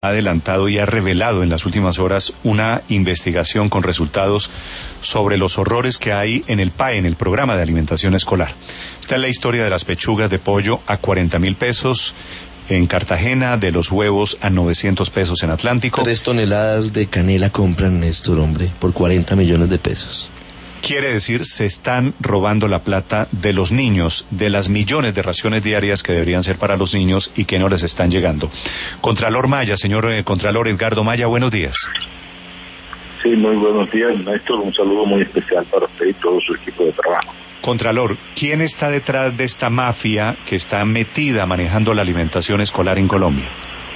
Ha adelantado y ha revelado en las últimas horas una investigación con resultados sobre los horrores que hay en el PAE, en el Programa de Alimentación Escolar. Esta es la historia de las pechugas de pollo a 40.000 pesos en Cartagena, de los huevos a 900 pesos en Atlántico. 3 toneladas de canela compran, Néstor, hombre, por 40 millones de pesos. Quiere decir, se están robando la plata de los niños, de las millones de raciones diarias que deberían ser para los niños y que no les están llegando. Contralor Maya, señor Contralor Edgardo Maya, buenos días. Sí, muy buenos días, Néstor. Un saludo muy especial para usted y todo su equipo de trabajo. Contralor, ¿quién está detrás de esta mafia que está metida manejando la alimentación escolar en Colombia?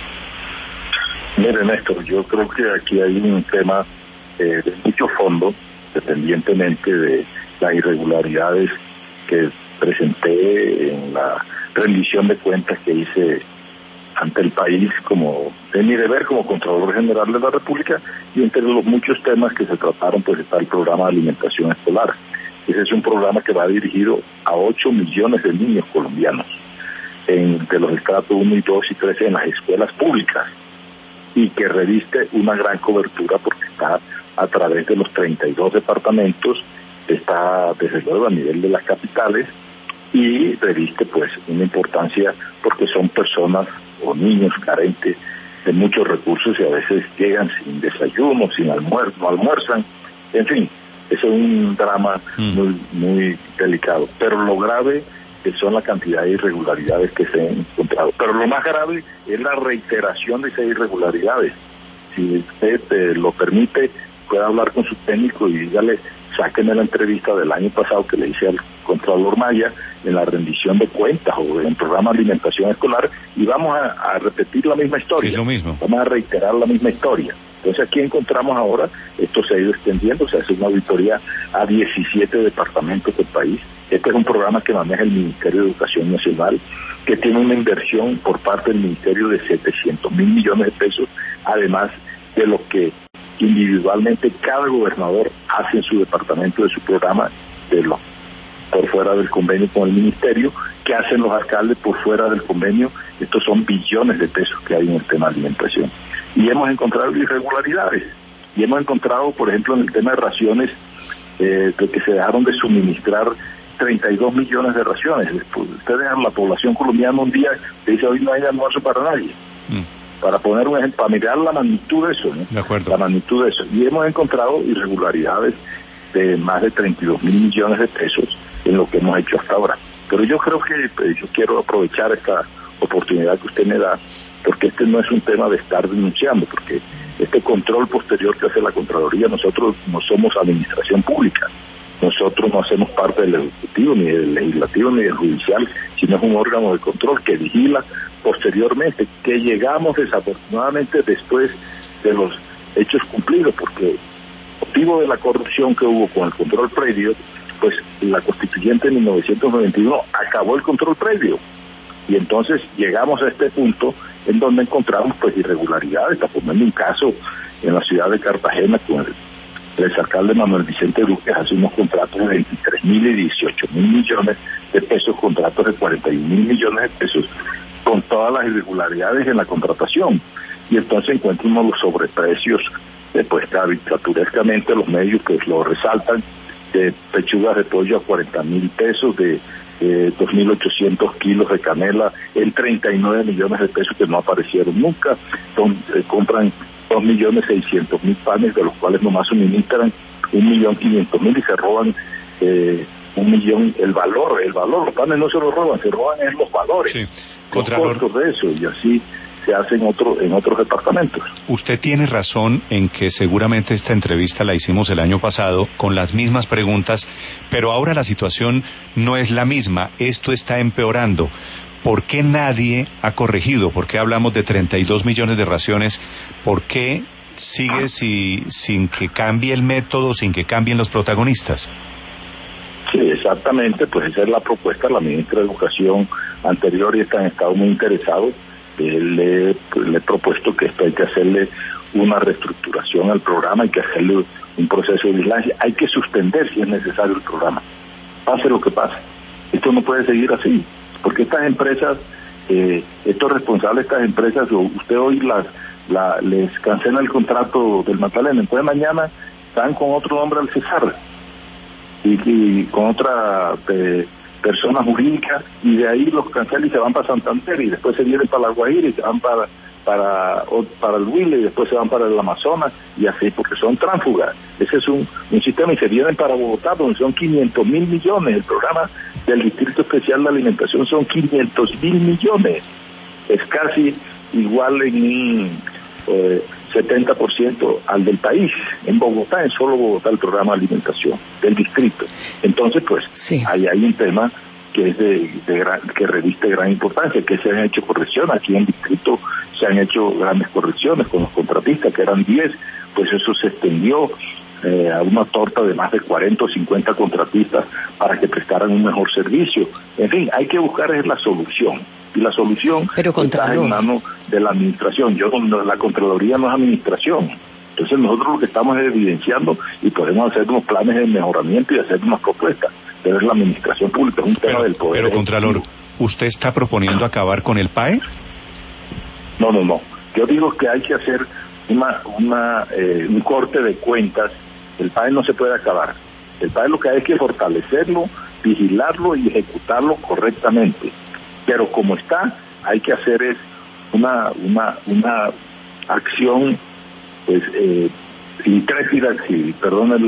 Mire, Néstor, yo creo que aquí hay un tema de mucho fondo, dependientemente de las irregularidades que presenté en la rendición de cuentas que hice ante el país como de mi deber como Contralor General de la República, y entre los muchos temas que se trataron pues está el programa de alimentación escolar. Ese es un programa que va dirigido a 8 millones de niños colombianos de los estratos 1 y 2 y 3 en las escuelas públicas, y que reviste una gran cobertura porque está a través de los 32 departamentos, está desde luego a nivel de las capitales, y reviste pues una importancia porque son personas o niños carentes de muchos recursos y a veces llegan sin desayuno, sin almuerzo, no almuerzan, en fin, eso es un drama muy delicado. Pero lo grave son la cantidad de irregularidades que se han encontrado. Pero lo más grave es la reiteración de esas irregularidades. Si usted lo permite, puede hablar con su técnico y dígale, sáquenme la entrevista del año pasado que le hice al Contralor Maya en la rendición de cuentas o en el programa de alimentación escolar, y vamos a repetir la misma historia. Es lo mismo. Vamos a reiterar la misma historia. Entonces aquí encontramos ahora, esto se ha ido extendiendo, se hace una auditoría a 17 departamentos del país. Este es un programa que maneja el Ministerio de Educación Nacional, que tiene una inversión por parte del Ministerio de 700.000 millones de pesos, además de lo que individualmente cada gobernador hace en su departamento de su programa, por fuera del convenio con el ministerio, que hacen los alcaldes por fuera del convenio. Estos son billones de pesos que hay en el tema de alimentación. Y hemos encontrado irregularidades. Y hemos encontrado, por ejemplo, en el tema de raciones, de que se dejaron de suministrar 32 millones de raciones. Ustedes, la población colombiana un día que dice, hoy no hay almuerzo para nadie. Para poner un ejemplo, para mirar la magnitud de eso, ¿no? De acuerdo. La magnitud de eso. Y hemos encontrado irregularidades de más de 32.000 millones de pesos en lo que hemos hecho hasta ahora. Pero yo creo que yo quiero aprovechar esta oportunidad que usted me da, porque este no es un tema de estar denunciando, porque este control posterior que hace la Contraloría, nosotros no somos administración pública, nosotros no hacemos parte del Ejecutivo, ni del Legislativo, ni del Judicial, sino es un órgano de control que vigila posteriormente, que llegamos desafortunadamente después de los hechos cumplidos, porque motivo de la corrupción que hubo con el control previo, pues la constituyente en 1991 acabó el control previo, y entonces llegamos a este punto en donde encontramos pues irregularidades. Está poniendo un caso en la ciudad de Cartagena con el exalcalde Manuel Vicente Duque, hace unos contratos de 23.000 y 18.000 millones de pesos, contratos de 41.000 millones de pesos, con todas las irregularidades en la contratación. Y entonces encuentra uno los sobreprecios, pues caricaturescamente los medios pues lo resaltan, de pechugas de pollo a 40.000 pesos, de 2.800 kilos de canela en 39 millones de pesos que no aparecieron nunca. Compran 2.600.000 panes, de los cuales nomás suministran 1.500.000 y se roban 1 millón. El valor, los panes no se los roban, se roban en los valores, sí. Los costos de eso, y así se hace en otros departamentos. Usted tiene razón en que seguramente esta entrevista la hicimos el año pasado con las mismas preguntas, pero ahora la situación no es la misma, esto está empeorando. ¿Por qué nadie ha corregido? ¿Por qué hablamos de 32 millones de raciones? ¿Por qué sigue sin que cambie el método, sin que cambien los protagonistas? Sí, exactamente, pues esa es la propuesta. La ministra de Educación anterior y han estado muy interesados. Le he propuesto que esto hay que hacerle una reestructuración al programa, hay que hacerle un proceso de vigilancia, hay que suspender si es necesario el programa, pase lo que pase. Esto no puede seguir así, porque estas empresas, estos responsables de estas empresas, usted hoy les cancela el contrato del Magdalena. Entonces mañana están con otro nombre al Cesar y con otra persona jurídica, y de ahí los cancela y se van para Santander, y después se vienen para La Guajira y se van para el Huila, y después se van para el Amazonas, y así, porque son tránsfugas. Ese es un sistema, y se vienen para Bogotá, donde son 500.000 millones. El programa del Distrito Especial de Alimentación son 500.000 millones. Es casi igual en un 70% al del país. En Bogotá, en solo Bogotá, el programa de alimentación del distrito. Entonces, pues, sí, ahí hay un tema que es que reviste gran importancia, que se han hecho correcciones. Aquí en el distrito se han hecho grandes correcciones con los contratistas, que eran 10, pues eso se extendió a una torta de más de 40 o 50 contratistas para que prestaran un mejor servicio. En fin, hay que buscar la solución. Y la solución está en manos de la administración. La Contraloría no es administración. Entonces nosotros lo que estamos es evidenciando, y podemos hacer unos planes de mejoramiento y hacer unas propuestas. Pero es la administración pública, es un tema del poder. Pero, Contralor, ¿usted está proponiendo acabar con el PAE? No. Yo digo que hay que hacer un corte de cuentas. El PAE no se puede acabar. El PAE lo que hay que fortalecerlo, vigilarlo y ejecutarlo correctamente. Pero como está, hay que hacer es una acción, pues, intrépida, si perdonen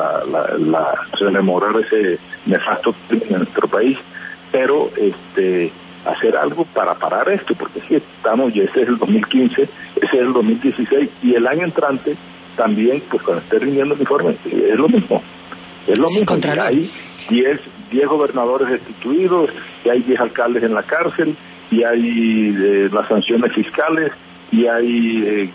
rememorar ese nefasto en nuestro país, pero hacer algo para parar esto, porque es que estamos, y ese es el 2015, ese es el 2016, y el año entrante también, pues cuando esté rindiendo el informe, es lo mismo. Hay 10 gobernadores destituidos, y hay 10 alcaldes en la cárcel, y hay las sanciones fiscales, y hay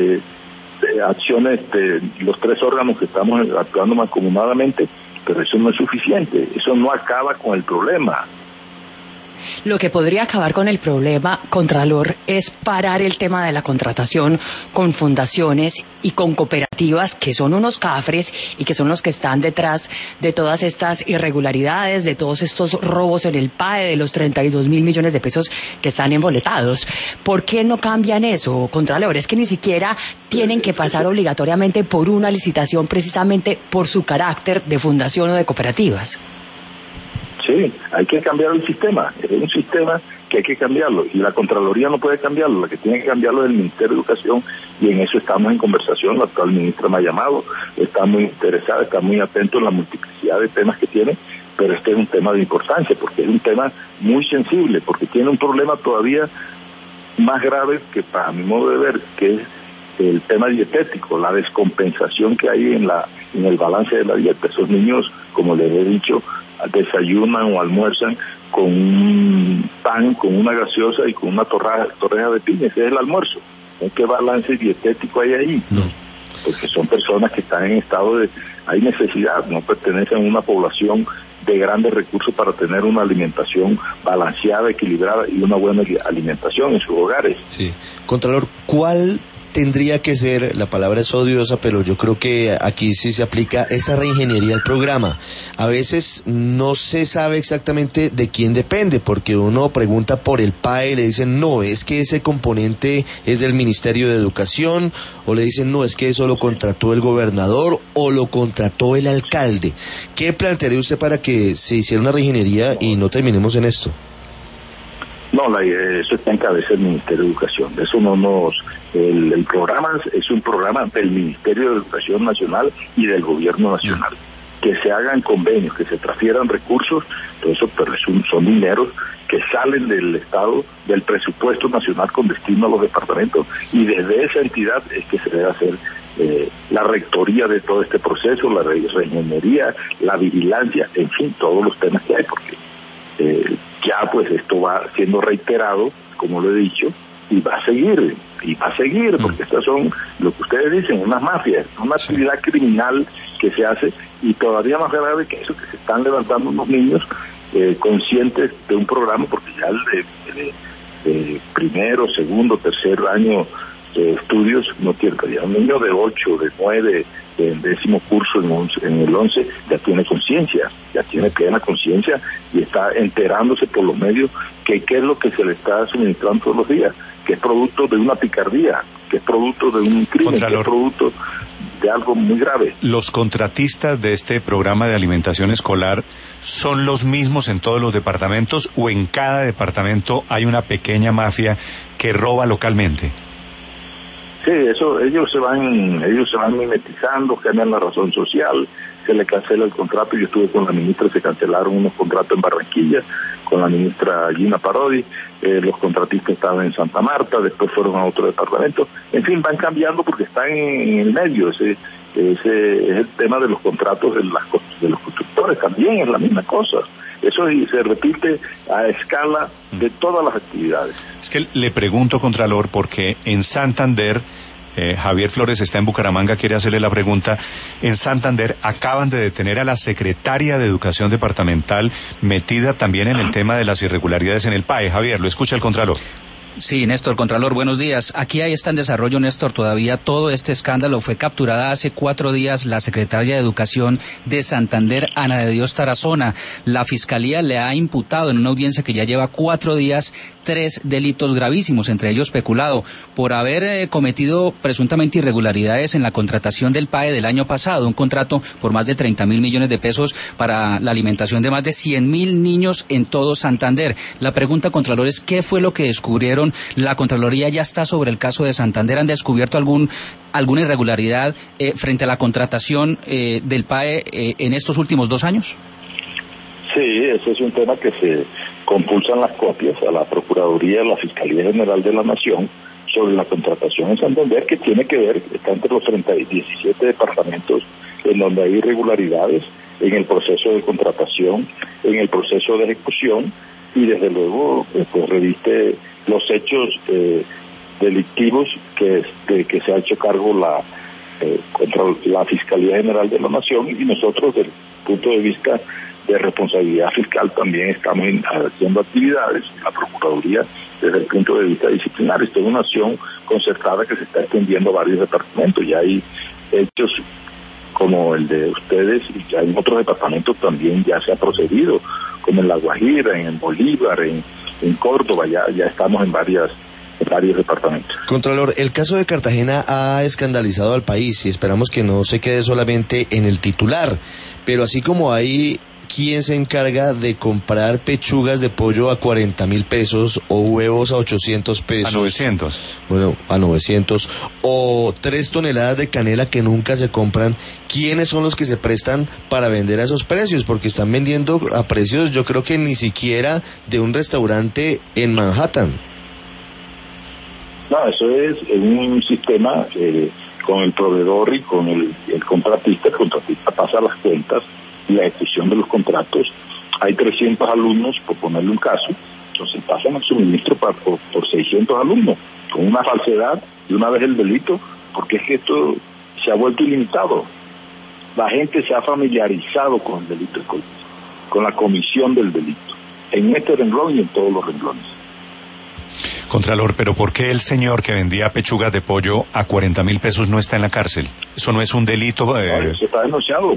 acciones de los 3 órganos que estamos actuando mancomunadamente, pero eso no es suficiente, eso no acaba con el problema. Lo que podría acabar con el problema, Contralor, es parar el tema de la contratación con fundaciones y con cooperativas, que son unos cafres y que son los que están detrás de todas estas irregularidades, de todos estos robos en el PAE, de los 32.000 millones de pesos que están emboletados. ¿Por qué no cambian eso, Contralor? Es que ni siquiera tienen que pasar obligatoriamente por una licitación, precisamente por su carácter de fundación o de cooperativas. Sí, hay que cambiar el sistema. Es un sistema que hay que cambiarlo, y la Contraloría no puede cambiarlo. La que tiene que cambiarlo es el Ministerio de Educación, y en eso estamos en conversación. La actual ministra me ha llamado, está muy interesada, está muy atento en la multiplicidad de temas que tiene, pero este es un tema de importancia, porque es un tema muy sensible, porque tiene un problema todavía más grave, que para mi modo de ver, que es el tema dietético, la descompensación que hay en el balance de la dieta. Esos niños, como les he dicho, desayunan o almuerzan con un pan, con una gaseosa y con una torreja de piña. Ese es el almuerzo. ¿Qué balance dietético hay ahí? No. Porque son personas que están en estado de... hay necesidad, no pertenecen a una población de grandes recursos para tener una alimentación balanceada, equilibrada y una buena alimentación en sus hogares. Sí. Contralor, ¿cuál tendría que ser, la palabra es odiosa, pero yo creo que aquí sí se aplica esa reingeniería al programa? A veces no se sabe exactamente de quién depende, porque uno pregunta por el PAE y le dicen, no, es que ese componente es del Ministerio de Educación, o le dicen, no, es que eso lo contrató el gobernador, o lo contrató el alcalde. ¿Qué plantearía usted para que se hiciera una reingeniería y no terminemos en esto? No, eso está en cabeza del Ministerio de Educación. Eso no nos... El programa es un programa del Ministerio de Educación Nacional y del Gobierno Nacional. Que se hagan convenios, que se transfieran recursos, todo eso, pero son dineros que salen del Estado, del presupuesto nacional con destino a los departamentos, y desde esa entidad es que se debe hacer la rectoría de todo este proceso, la reingeniería, la vigilancia, en fin, todos los temas que hay, porque ya pues esto va siendo reiterado, como lo he dicho, y va a seguir, porque estas son, lo que ustedes dicen, unas mafias, una actividad criminal que se hace, y todavía más grave que eso, que se están levantando unos niños conscientes de un programa, porque ya el de primero, segundo, tercer año de estudios no tiene, ya un niño de 8, de 9, del 10º curso en el 11 ya tiene conciencia, ya tiene plena conciencia, y está enterándose por los medios que qué es lo que se le está suministrando todos los días, que es producto de una picardía, que es producto de un crimen, que es producto de algo muy grave. ¿Los contratistas de este programa de alimentación escolar son los mismos en todos los departamentos o en cada departamento hay una pequeña mafia que roba localmente? Sí, eso, ellos se van mimetizando, generan la razón social, se le cancela el contrato. Yo estuve con la ministra, se cancelaron unos contratos en Barranquilla, con la ministra Gina Parodi, los contratistas estaban en Santa Marta, después fueron a otro departamento, en fin, van cambiando porque están en el medio. Ese es el tema de los contratos de los constructores, también es la misma cosa. Eso se repite a escala de todas las actividades. Es que le pregunto, Contralor, porque en Santander, Javier Flores está en Bucaramanga, quiere hacerle la pregunta. En Santander acaban de detener a la secretaria de Educación Departamental, metida también en el tema de las irregularidades en el PAE. Javier, lo escucha el Contralor. Sí, Néstor, Contralor, buenos días. Aquí está en desarrollo, Néstor, todavía todo este escándalo. Fue capturada hace 4 días la secretaria de Educación de Santander, Ana de Dios Tarazona. La Fiscalía le ha imputado en una audiencia que ya lleva 4 días 3 delitos gravísimos, entre ellos peculado, por haber cometido presuntamente irregularidades en la contratación del PAE del año pasado, un contrato por más de 30.000 millones de pesos para la alimentación de más de 100.000 niños en todo Santander. La pregunta, Contralor, es ¿qué fue lo que descubrieron? ¿La Contraloría ya está sobre el caso de Santander? ¿Han descubierto alguna irregularidad frente a la contratación del PAE en estos últimos 2 años? Sí, ese es un tema que se compulsan las copias a la Procuraduría, a la Fiscalía General de la Nación sobre la contratación en Santander, que tiene que ver, está entre los 17 departamentos en donde hay irregularidades en el proceso de contratación, en el proceso de ejecución, y desde luego pues reviste los hechos delictivos que se ha hecho cargo contra la Fiscalía General de la Nación, y nosotros desde el punto de vista de responsabilidad fiscal también estamos haciendo actividades, la Procuraduría desde el punto de vista disciplinario. Esto es una acción concertada que se está extendiendo a varios departamentos. Ya hay hechos como el de ustedes, y ya en otros departamentos también ya se ha procedido, como en La Guajira, en Bolívar, en Córdoba, ya estamos en varios departamentos. Contralor, el caso de Cartagena ha escandalizado al país y esperamos que no se quede solamente en el titular, pero así como hay quien se encarga de comprar pechugas de pollo a 40.000 pesos o huevos a 800 pesos. A 900. Bueno, a 900. O 3 toneladas de canela que nunca se compran. ¿Quiénes son los que se prestan para vender a esos precios? Porque están vendiendo a precios, yo creo que ni siquiera de un restaurante en Manhattan. No, eso es un sistema con el proveedor y con el contratista. El contratista pasa las cuentas y la ejecución de los contratos. Hay 300 alumnos, por ponerle un caso, entonces pasan el suministro por 600 alumnos, con una falsedad y una vez el delito, porque es que esto se ha vuelto ilimitado. La gente se ha familiarizado con el delito, con la comisión del delito, en este renglón y en todos los renglones. Contralor, pero ¿por qué el señor que vendía pechugas de pollo a 40.000 pesos no está en la cárcel? ¿Eso no es un delito? No, eso está denunciado.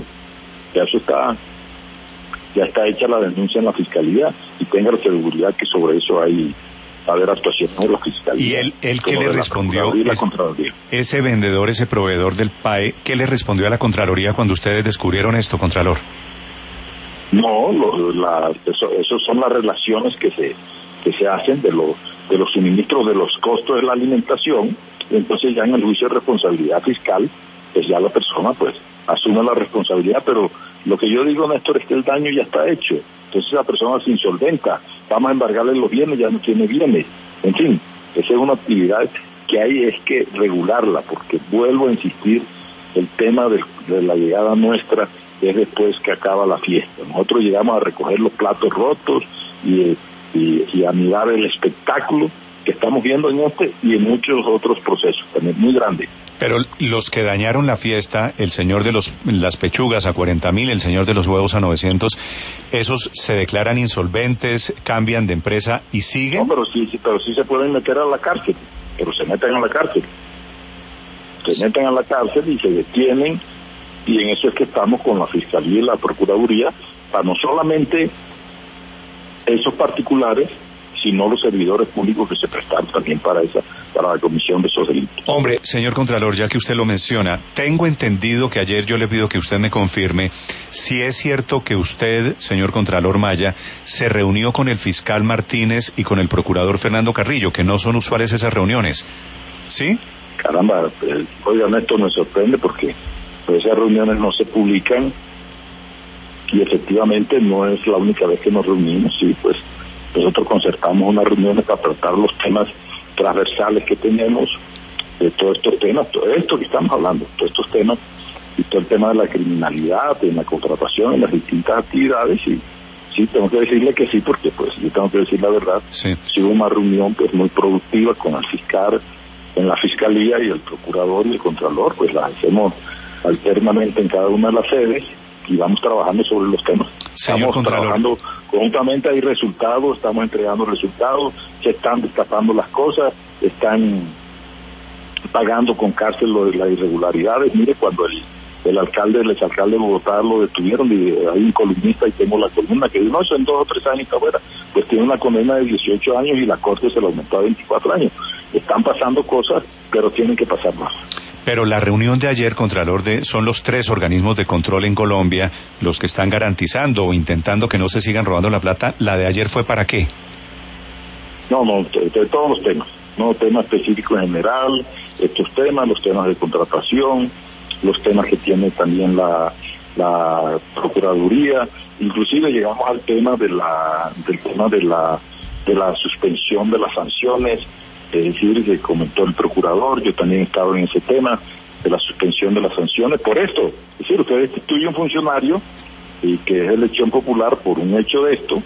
Ya está hecha la denuncia en la Fiscalía, y tenga la seguridad que sobre eso va a haber actuaciones de la Fiscalía. ¿Y él qué le respondió? Ese vendedor, ese proveedor del PAE, ¿qué le respondió a la Contraloría cuando ustedes descubrieron esto, Contralor? No, eso son las relaciones que se hacen de los suministros, de los costos de la alimentación, y entonces ya en el juicio de responsabilidad fiscal, pues ya la persona pues asume la responsabilidad, pero lo que yo digo, Néstor, es que el daño ya está hecho. Entonces la persona se insolventa, vamos a embargarle los bienes, ya no tiene bienes. En fin, esa es una actividad que hay es que regularla, porque vuelvo a insistir, el tema de la llegada nuestra es después que acaba la fiesta. Nosotros llegamos a recoger los platos rotos y a mirar el espectáculo que estamos viendo en este y en muchos otros procesos también muy grandes. Pero los que dañaron la fiesta, el señor de las pechugas a 40.000, el señor de los huevos a 900, ¿esos se declaran insolventes, cambian de empresa y siguen? No, pero sí se pueden meter a la cárcel, pero se meten a la cárcel. Se meten a la cárcel y se detienen, y en eso es que estamos con la Fiscalía y la Procuraduría, para no solamente esos particulares, sino los servidores públicos que se prestaron también para para la comisión de esos delitos. Hombre, señor Contralor, ya que usted lo menciona, tengo entendido que ayer yo le pido que usted me confirme si es cierto que usted, señor Contralor Maya, se reunió con el fiscal Martínez y con el procurador Fernando Carrillo, que no son usuales esas reuniones, ¿sí? Caramba, oigan, esto me sorprende porque pues, esas reuniones no se publican y efectivamente no es la única vez que nos reunimos, sí, pues nosotros concertamos unas reuniones para tratar los temas transversales que tenemos, de todos estos temas, todo esto que estamos hablando, todos estos temas, y todo el tema de la criminalidad, de la contratación, en las distintas actividades, y sí, tengo que decirle que sí, porque pues yo tengo que decir la verdad, sí hubo una reunión pues muy productiva con el fiscal, en la fiscalía y el procurador y el contralor, pues la hacemos alternamente en cada una de las sedes, y vamos trabajando sobre los temas. Señor Estamos trabajando conjuntamente, hay resultados, estamos entregando resultados, se están destapando las cosas, están pagando con cárcel lo de las irregularidades. Mire, cuando el exalcalde de Bogotá lo detuvieron, y hay un columnista, y tengo la columna que dice, no, eso en 2 o 3 años está fuera, pues tiene una condena de 18 años y la corte se la aumentó a 24 años. Están pasando cosas, pero tienen que pasar más. Pero la reunión de ayer, Contralor, son los 3 organismos de control en Colombia los que están garantizando o intentando que no se sigan robando la plata. ¿La de ayer fue para qué? No, de todos los temas, no temas específicos en general, estos temas, los temas de contratación, los temas que tiene también la Procuraduría, inclusive llegamos al tema de la suspensión de las sanciones. Es decir, que comentó el procurador, yo también he estado en ese tema de la suspensión de las sanciones por esto. Es decir, usted destituye un funcionario y que es elección popular por un hecho de esto,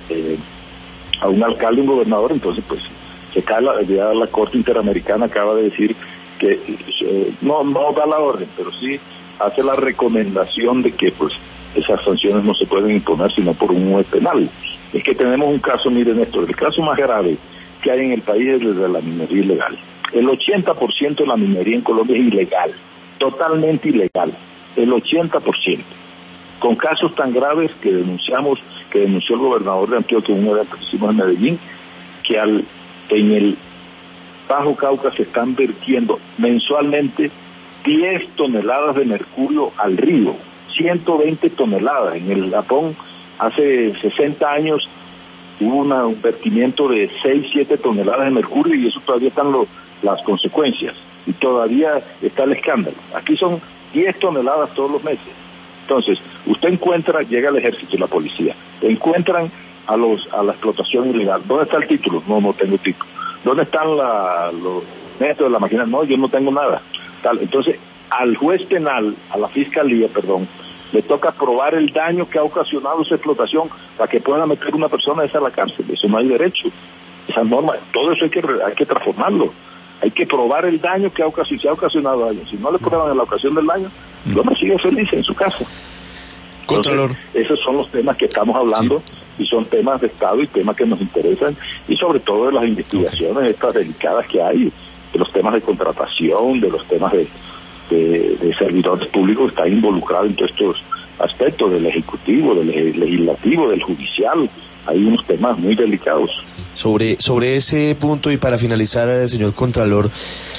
a un alcalde, un gobernador, entonces pues se cae ya la Corte Interamericana acaba de decir que no da la orden, pero sí hace la recomendación de que pues esas sanciones no se pueden imponer sino por un juez penal. Es que tenemos un caso, miren esto, el caso más grave que hay en el país es desde la minería ilegal. El 80% de la minería en Colombia es ilegal, totalmente ilegal, el 80%. Con casos tan graves que denunció el gobernador de Antioquia en un evento que hicimos en Medellín, que en el Bajo Cauca se están vertiendo mensualmente 10 toneladas de mercurio al río, 120 toneladas. En el Japón hace 60 años hubo un vertimiento de 6-7 toneladas de mercurio y eso todavía están las consecuencias y todavía está el escándalo. Aquí son 10 toneladas todos los meses. Entonces, usted llega el ejército y la policía, encuentran a la explotación ilegal. ¿Dónde está el título? No tengo título. ¿Dónde están los metros de la máquina? No, yo no tengo nada. Entonces, al juez penal, a la fiscalía, le toca probar el daño que ha ocasionado esa explotación para que pueda meter una persona esa a la cárcel. Eso no hay derecho. Esa norma, todo eso hay que transformarlo. Hay que probar el daño que se ha ocasionado daño. Si no le prueban en la ocasión del daño, el hombre sigue feliz en su casa. Contralor. Entonces, esos son los temas que estamos hablando, sí, y son temas de Estado y temas que nos interesan, y sobre todo de las investigaciones estas delicadas que hay, de los temas de contratación, de los temas de servidores públicos que están involucrados en todos estos aspectos del Ejecutivo, del Legislativo, del Judicial. Hay unos temas muy delicados. Sobre ese punto, y para finalizar, señor Contralor,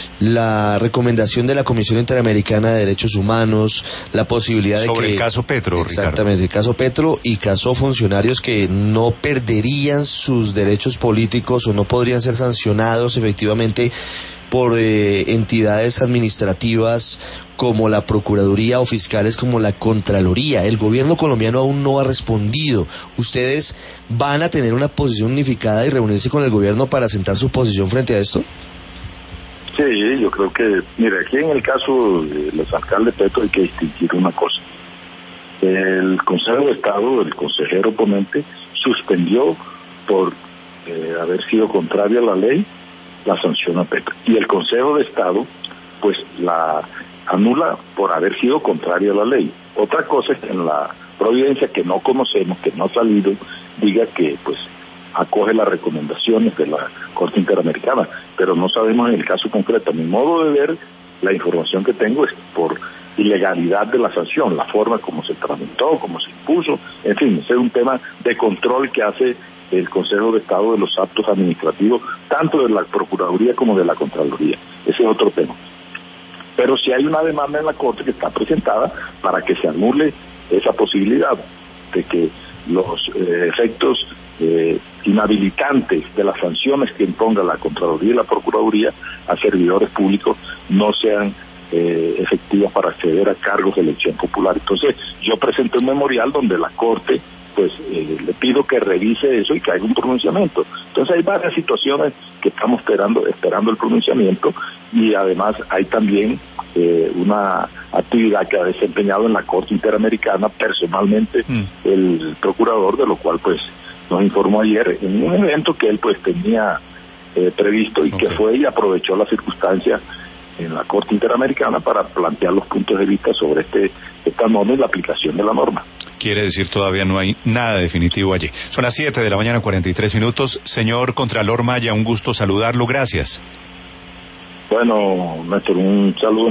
la recomendación de la Comisión Interamericana de Derechos Humanos, la posibilidad de que... Sobre el caso Petro, exactamente, el caso Petro y caso funcionarios que no perderían sus derechos políticos o no podrían ser sancionados efectivamente por entidades administrativas como la Procuraduría o fiscales como la Contraloría. El gobierno colombiano aún no ha respondido. ¿Ustedes van a tener una posición unificada y reunirse con el gobierno para sentar su posición frente a esto? Sí, yo creo que, mire, aquí en el caso del alcalde Petro hay que distinguir una cosa. El Consejo de Estado, el consejero ponente, suspendió por haber sido contrario a la ley la sanción a Petro. Y el Consejo de Estado, pues la anula por haber sido contrario a la ley. Otra cosa es que en la providencia que no conocemos, que no ha salido, diga que pues acoge las recomendaciones de la Corte Interamericana, pero no sabemos en el caso concreto. Mi modo de ver, la información que tengo es por ilegalidad de la sanción, la forma como se tramitó, como se impuso, en fin, ese es un tema de control que hace el Consejo de Estado de los actos administrativos, tanto de la Procuraduría como de la Contraloría. Ese es otro tema. Pero si hay una demanda en la Corte que está presentada para que se anule esa posibilidad de que los efectos inhabilitantes de las sanciones que imponga la Contraloría y la Procuraduría a servidores públicos no sean efectivas para acceder a cargos de elección popular. Entonces, yo presenté un memorial donde la Corte, pues, le pido que revise eso y que haga un pronunciamiento. Entonces, hay varias situaciones que estamos esperando el pronunciamiento, y además hay también una actividad que ha desempeñado en la Corte Interamericana personalmente el procurador, de lo cual, pues, nos informó ayer en un evento que él, pues, tenía previsto y que fue y aprovechó la circunstancia en la Corte Interamericana para plantear los puntos de vista sobre esta norma y la aplicación de la norma. Quiere decir, todavía no hay nada definitivo allí. Son las 7 de la mañana, 43 minutos. Señor Contralor Maya, un gusto saludarlo. Gracias. Bueno, Néstor, un saludo